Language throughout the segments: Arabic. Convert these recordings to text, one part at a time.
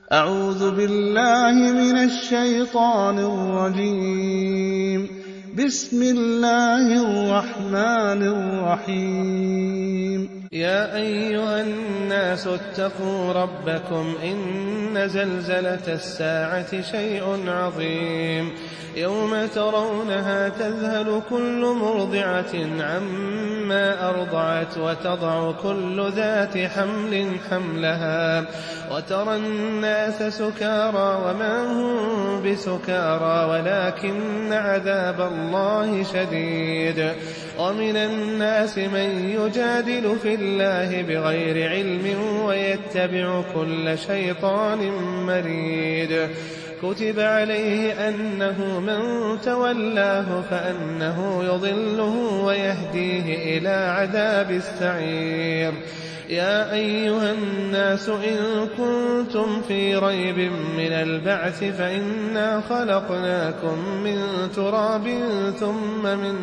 أعوذ بالله من الشيطان الرجيم. بسم الله الرحمن الرحيم. يا أيها الناس اتقوا ربكم إن زلزلة الساعة شيء عظيم يوم ترونها تذهل كل مرضعة عما أرضعت وتضع كل ذات حمل حملها وترى الناس سكارى وما هم بسكارى ولكن عذاب الله شديد. ومن الناس من يجادل في الله بغير علم ويتبع كل شيطان مريد. كتب عليه أنه من تولاه فأنه يضله ويهديه إلى عذاب السعير. يا أيها الناس إن كنتم في ريب من البعث فإنا خلقناكم من تراب ثم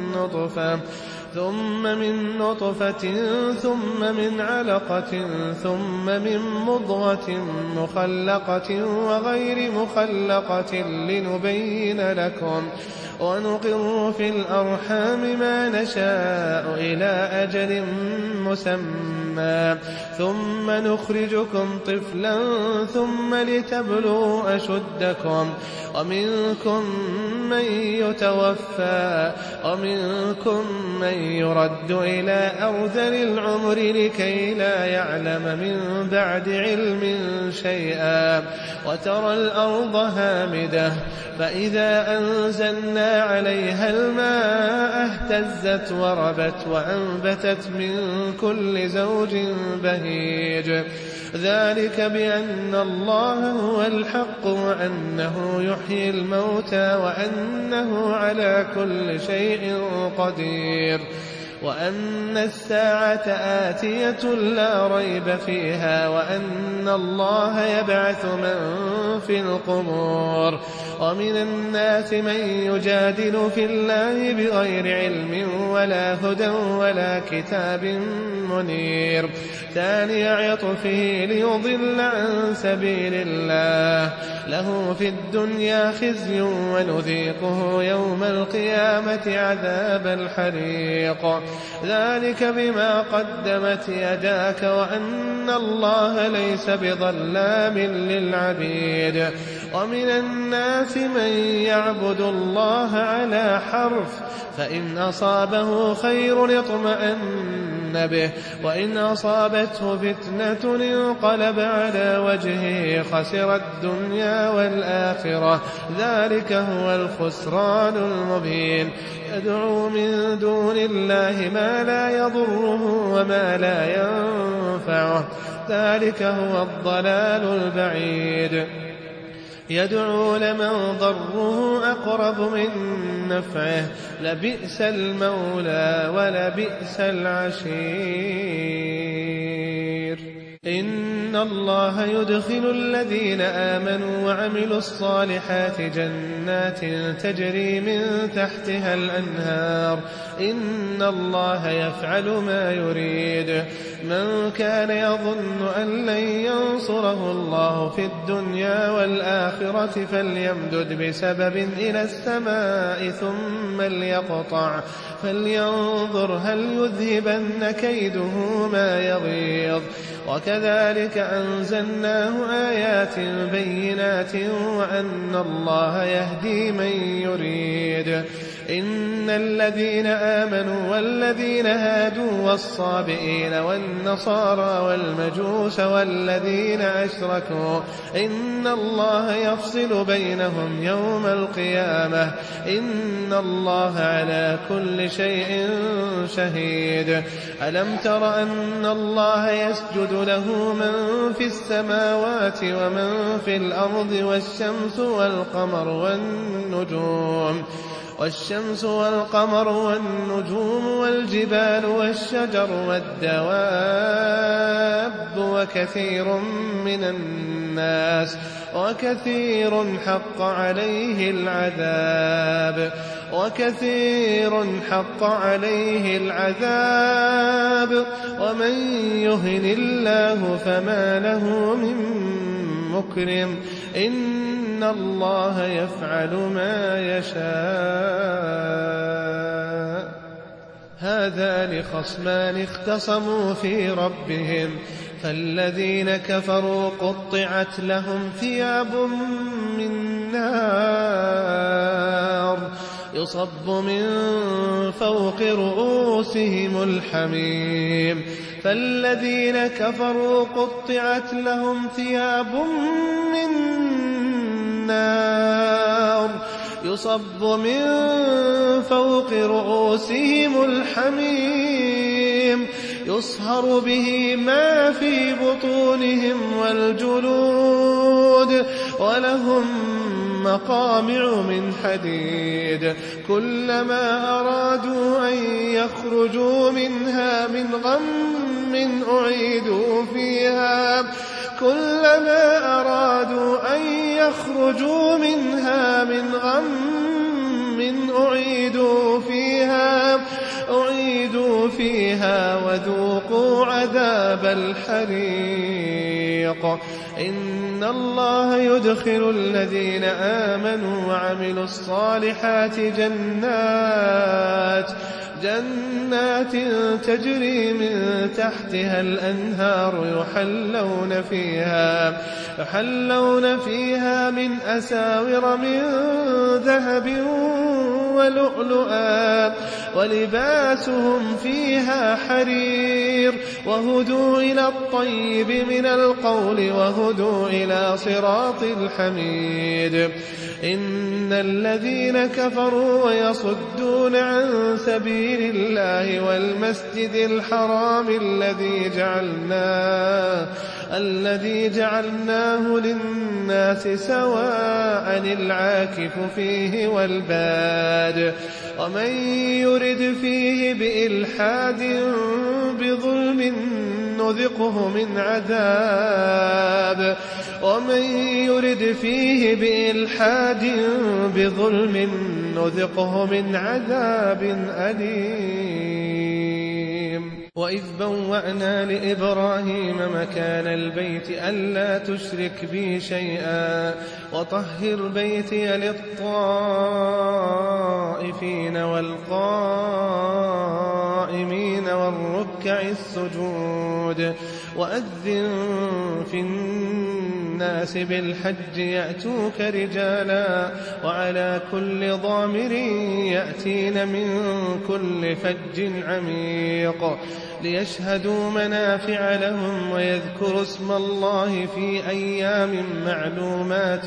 من نطفة ثم من علقة ثم من مضغة مخلقة وغير مخلقة لنبين لكم ونقر في الأرحام ما نشاء إلى أجل مسمى ثم نخرجكم طفلا ثم لتبلغوا أشدكم ومنكم من يتوفى ومنكم من يرد إلى أرذل العمر لكي لا يعلم من بعد علم شيئا. وترى الأرض هامدة فإذا أنزلنا عليها الماء اهتزت وربت وأنبتت من كل زوج بهيج. ذلك بأن الله هو الحق وأنه يحيي الموتى وأنه على كل شيء قدير وأن الساعة آتية لا ريب فيها وأن الله يبعث من في القبور. ومن الناس من يجادل في الله بغير علم ولا هدى ولا كتاب منير. ثاني عطفه ليضل عن سبيل الله له في الدنيا خزي ونذيقه يوم القيامة عذاب الحريق. ذلك بما قدمت يداك وأن الله ليس بظلام للعبيد. ومن الناس من يعبد الله على حرف فإن أصابه خير اطمأن به وإن أصابته فتنة انقلب على وجهه خسر الدنيا والآخرة. ذلك هو الخسران المبين. يدعو من دون الله ما لا يضره وما لا ينفعه. ذلك هو الضلال البعيد. يدعو لمن ضره أقرب من نفعه لبئس المولى ولبئس العشير. إن الله يدخل الذين آمنوا وعملوا الصالحات جنات تجري من تحتها الأنهار. إن الله يفعل ما يريد. من كان يظن أن لن ينصره الله في الدنيا والآخرة فليمدد بسبب إلى السماء ثم ليقطع فلينظر هل يذهبن كيده ما يغيظ. وكذلك أنزلناه آيات بينات وأن الله يهدي من يريد. إن الذين آمنوا والذين هادوا والصابئين والنصارى والمجوس والذين أشركوا إن الله يفصل بينهم يوم القيامة. إن الله على كل شيء شهيد. ألم تر أن الله يسجد له من في السماوات ومن في الأرض والشمس والقمر والنجوم والجبال والشجر والدواب وكثير حق عليه العذاب ومن يهن الله فما له من مكرم إن الله يفعل ما يشاء هذان خصمان اختصموا في ربهم فالذين كفروا قطعت لهم ثياب من نار يصب من فوق رؤوسهم الحميم فالذين كفروا قطعت لهم ثياب من نار يصب من فوق رؤوسهم الحميم يصهر به ما في بطونهم والجلود ولهم مقامع من حديد كلما أرادوا أن يخرجوا منها من غم أعيدوا فيها كلما أرادوا أن يخرجوا منها من غم أعيدوا فيها وذوقوا عذاب الحريق إن الله يدخل الذين آمنوا وعملوا الصالحات جنات تجري من تحتها الأنهار يحلون فيها من أساور من ذهب ولؤلؤا ولباسهم فيها حرير وهدوا إلى الطيب من القول وهدوا إلى صراط الحميد إن الذين كفروا ويصدون عن سبيل الله والمسجد الحرام الذي جعلناه للناس سواء العاكف فيه والباد ومن يرد فيه بإلحاد بظلم نذقه من عذاب أليم وإذ بوأنا لإبراهيم مكان البيت ألا تشرك بي شيئا وطهر بيتي للطائفين والقائمين والركع السجود وأذن في الناس بالحج يأتوك رجالا وعلى كل ضامر يأتين من كل فج عميق ليشهدوا منافع لهم ويذكروا اسم الله في أيام معلومات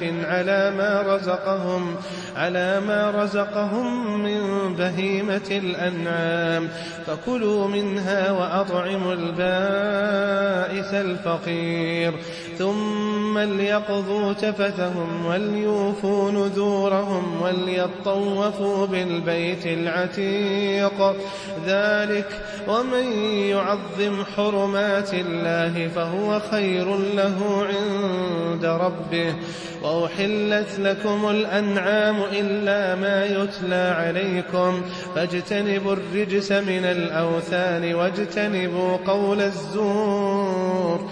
على ما رزقهم من بهيمة الأنعام فكلوا منها وأطعموا البائس الفقير ثم ليقضوا تفثهم وليوفوا نذورهم وليطوفوا بالبيت العتيق ذلك ومن يعظم حرمات الله فهو خير له عند ربه وأحلت لكم الأنعام إلا ما يتلى عليكم فاجتنبوا الرجس من الأوثان واجتنبوا قول الزور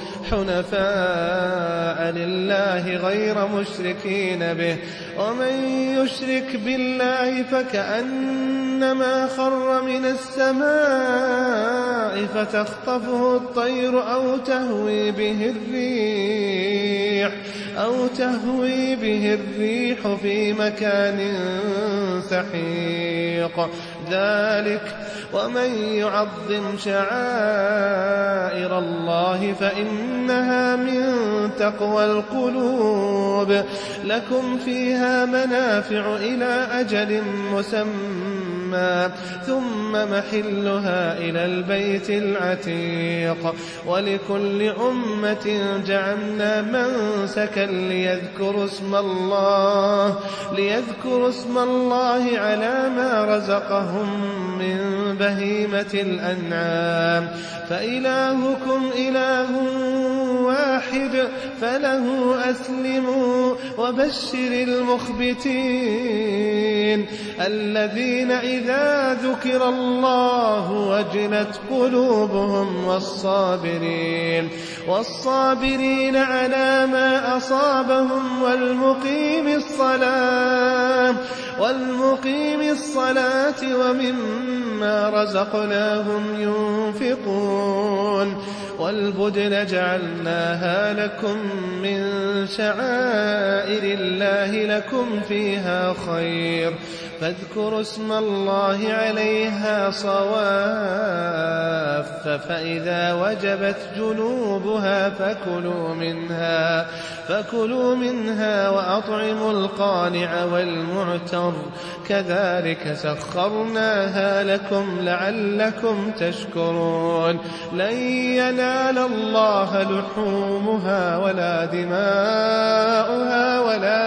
حنفاء لله غير مشركين به ومن يشرك بالله فكأنما خر من السماء فتخطفه الطير أو تهوي به الريح في مكان سحيق ذلك ومن يعظم شعائر الله فإنها من تقوى القلوب لكم فيها منافع إلى أجل مسمى ثم محلها إلى البيت العتيق ولكل أمة جعلنا منسكا ليذكروا اسم الله على ما رزقهم من بهيمة الأنعام فإلهكم إله واحد فله أسلموا وبشر المخبتين الذين إذا ذكر الله وجلت قلوبهم والصابرين على ما أصابهم والمقيم الصلاة ومما رزقناهم ينفقون والبدن جعلناها لكم من شعائر الله لكم فيها خير فاذكروا اسم الله عليها صواف فإذا وجبت جنوبها فكلوا منها وأطعموا القانع والمعتر كذلك سخرناها لكم لعلكم تشكرون لن ينال الله لحومها ولا دماؤها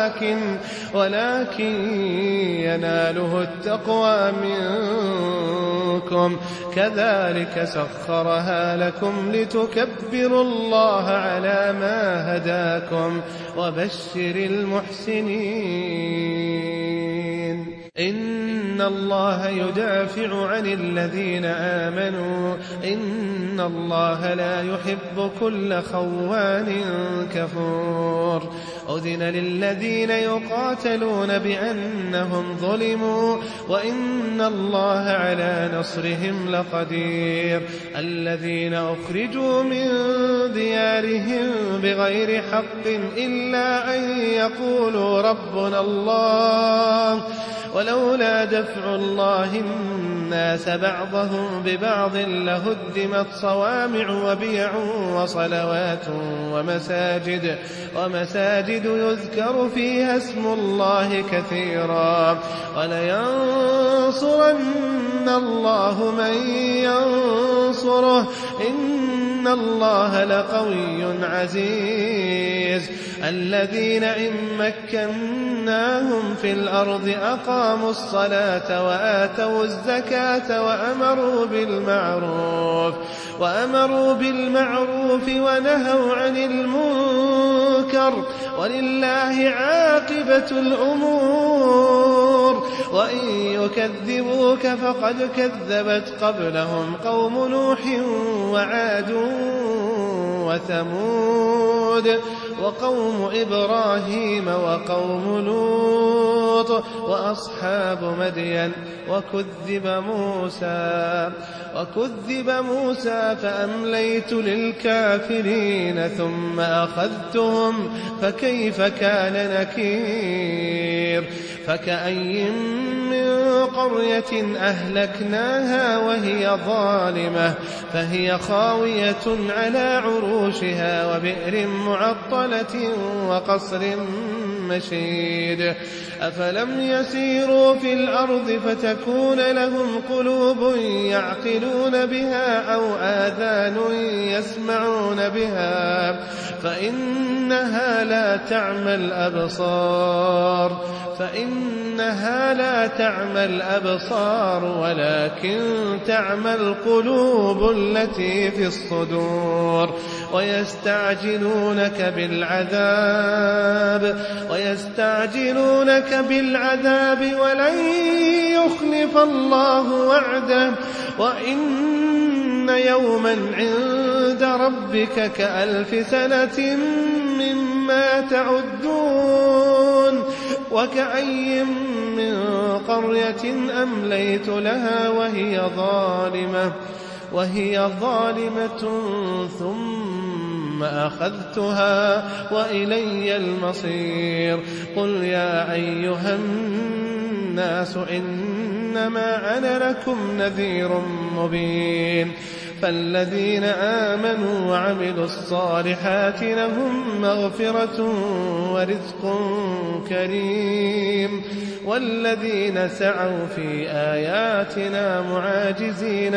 ولكن يناله التقوى منكم كذلك سخرها لكم لتكبروا الله على ما هداكم وبشر المحسنين إن الله يدافع عن الذين آمنوا إن الله لا يحب كل خوان كفور أذن للذين يقاتلون بأنهم ظلموا وإن الله على نصرهم لقدير الذين أخرجوا من ديارهم بغير حق إلا أن يقولوا ربنا الله ولولا دفع الله الناس بعضهم ببعض لهدمت صوامع وبيع وصلوات ومساجد يذكر فيها اسم الله كثيرا ولينصرن الله من ينصره إن الله لقوي عزيز الذين إن مكناهم في الأرض أقاموا الصلاة وآتوا الزكاة وأمروا بالمعروف ونهوا عن المنكر ولله عاقبة الأمور وإن يكذبوك فقد كذبت قبلهم قوم نوح وعاد وثمود وقوم إبراهيم وقوم لوط وأصحاب مدين وكذب موسى فأمليت للكافرين ثم أخذتهم فكيف كان نكير فكأي من قرية أهلكناها وهي ظالمة فهي خاوية على عروشها وبئر معطلة وقصر مشيد أفلم يسيروا في الأرض فتكون لهم قلوب يعقلون بها أو آذان يسمعون بها فإنها لا تعمى الأبصار ولكن تعمى القلوب التي في الصدور ويستعجلونك بالعذاب ولن يخلف الله وعده وإن يوما عند ربك كألف سنة مما تعدون وكأي من قرية أمليت لها وهي ظالمة ثم أخذتها وإلي المصير قل يا أيها الناس إنما أنا لكم نذير مبين فالذين آمنوا وعملوا الصالحات لهم مغفرة ورزق كريم والذين سعوا في آياتنا معاجزين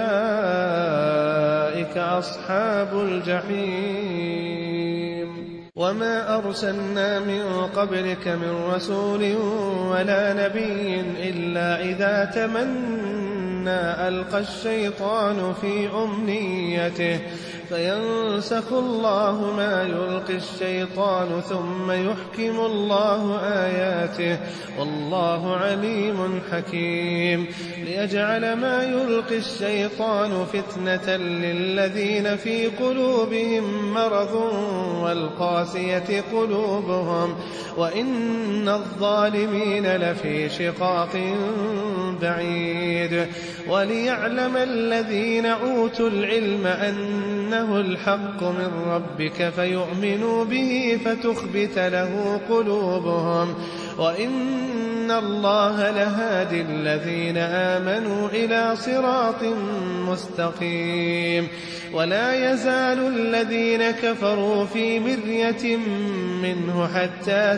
أولئك أصحاب الجحيم وما أرسلنا من قبلك من رسول ولا نبي إلا إذا تمنى ألقى الشيطان في أمنيته فينسخ الله ما يلقي الشيطان ثم يحكم الله آياته والله عليم حكيم ليجعل ما يلقي الشيطان فتنة للذين في قلوبهم مرض والقاسية قلوبهم وإن الظالمين لفي شقاق بعيد وليعلم الذين أوتوا العلم أنه الحق من ربك فيؤمنوا به فتخبت له قلوبهم وإن الله لهادي الذين آمنوا إلى صراط مستقيم ولا يزال الذين كفروا في مرية منه حتى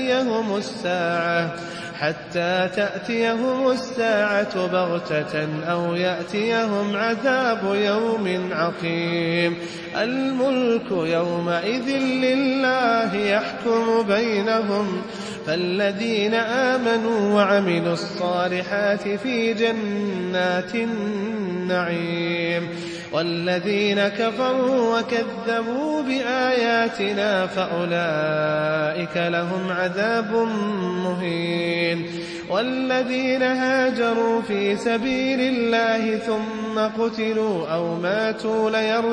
تأتيهم الساعة بغتة أو يأتيهم عذاب يوم عقيم الملك يومئذ لله يحكم بينهم فالذين آمنوا وعملوا الصالحات في جنات النعيم والذين كفروا وكذبوا بآياتنا فأولئك لهم عذاب مهين والذين هاجروا في سبيل الله ثم قتلوا أو ماتوا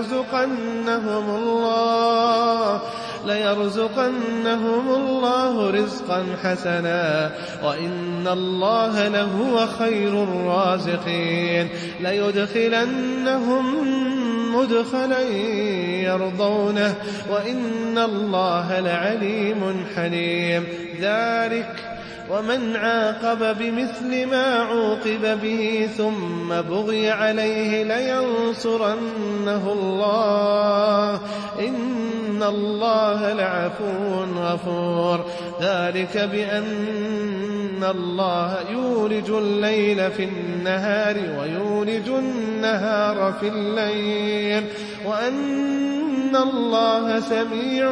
ليرزقنهم الله رزقا حسنا وإن الله لهو خير الرازقين ليدخلنهم مدخلا يرضونه وإن الله لعليم حليم ذلك ومن عاقب بمثل ما عوقب به ثم بغي عليه لينصرنه الله إن الله لعفو غفور ذلك بأن الله يولج الليل في النهار ويولج النهار في الليل وأن الله سميع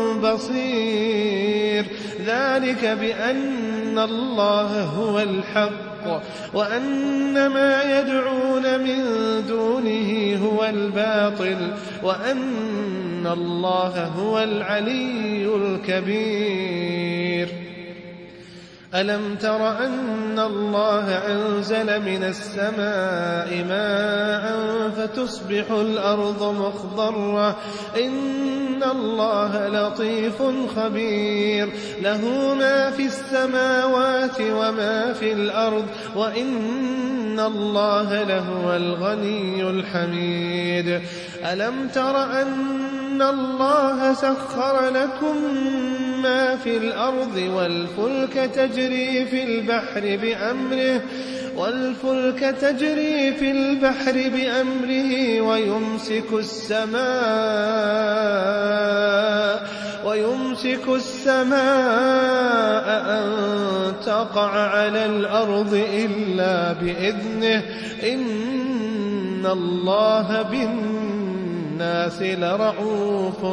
بصير ذلك بأن الله هو الحق وأن ما يدعون من دونه هو الباطل وأن الله هو العلي الكبير ألم تر أن الله أنزل من السماء ماء فتصبح الأرض مخضرة إن الله لطيف خبير له ما في السماوات وما في الأرض وإن الله لهو الغني الحميد ألم تر أن الله سخر لكم ما في الأرض والفلك تجري في البحر بأمره ويمسك السماء أن تقع على الأرض إلا بإذنه إن الله بالناس لرءوف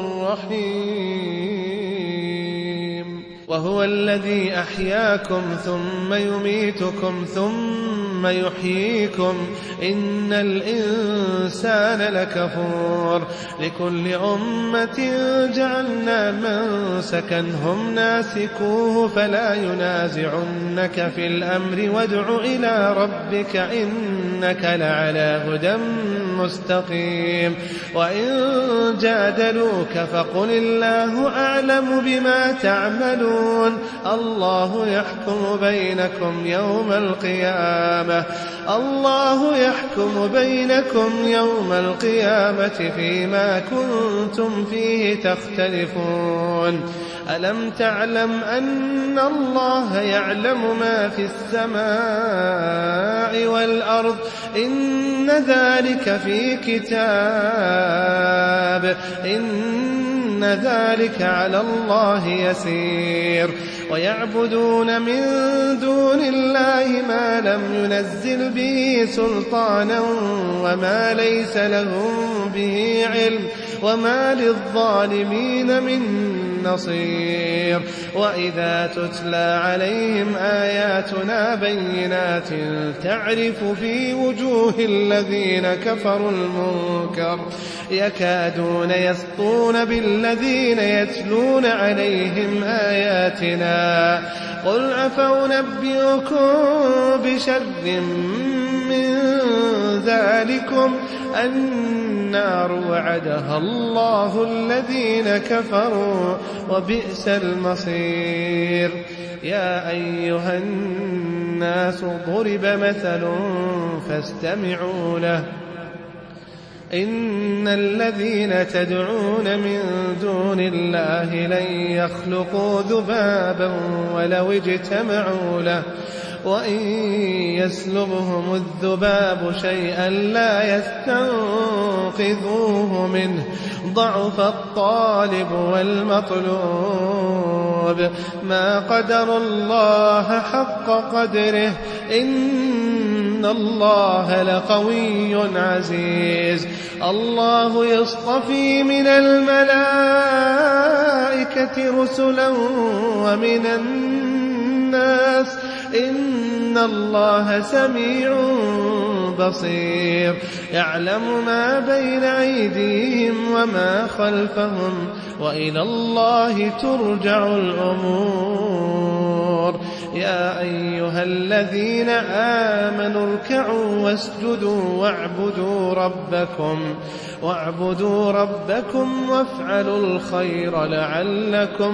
رحيم وهو الذي أحياكم ثم يميتكم ثم يحييكم إن الإنسان لكفور لكل أمة جعلنا منسكا هم ناسكوه فلا ينازعنك في الأمر وادع إلى ربك إنك لعلى هدى مستقيم وإن جادلوك فقل الله أعلم بما تعملون الله يحكم بينكم يوم القيامة فيما كنتم فيه تختلفون ألم تعلم أن الله يعلم ما في السماء والأرض إن ذلك في كتاب إن ذلك على الله يسير ويعبدون من دون الله ما لم ينزل به سلطانا وما ليس لهم به علم وما للظالمين من نصير وإذا تتلى عليهم آياتنا بينات تعرف في وجوه الذين كفروا المنكر يكادون يسطون بالذين يتلون عليهم آياتنا قل أفأنبئكم بشر من ذلكم النار وعدها الله الذين كفروا وبئس المصير يا أيها الناس ضرب مثل فاستمعوا له إن الذين تدعون من دون الله لن يخلقوا ذبابا ولو اجتمعوا له وإن يسلبهم الذباب شيئا لا يستنقذوه منه ضعف الطالب والمطلوب ما قدر الله حق قدره إن الله لقوي عزيز الله يصطفي من الملائكة رسلا ومن الناس إن الله سميع بصير يعلم ما بين أيديهم وما خلفهم وإلى الله ترجع الأمور يا أيها الذين آمنوا اركعوا واسجدوا واعبدوا ربكم وافعلوا الخير لعلكم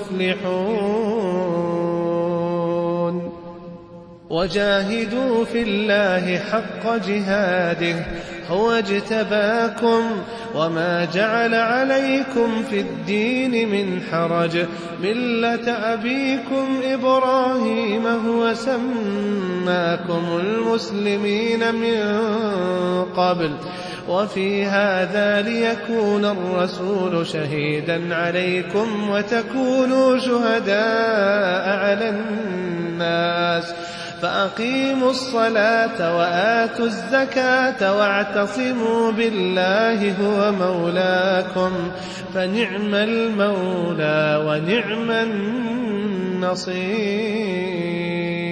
تفلحون وجاهدوا في الله حق جهاده هو اجتباكم وما جعل عليكم في الدين من حرج ملة أبيكم إبراهيم هو سماكم المسلمين من قبل وفي هذا ليكون الرسول شهيدا عليكم وتكونوا شهداء على الناس فأقيموا الصلاة وآتوا الزكاة واعتصموا بالله هو مولاكم فنعم المولى ونعم النصير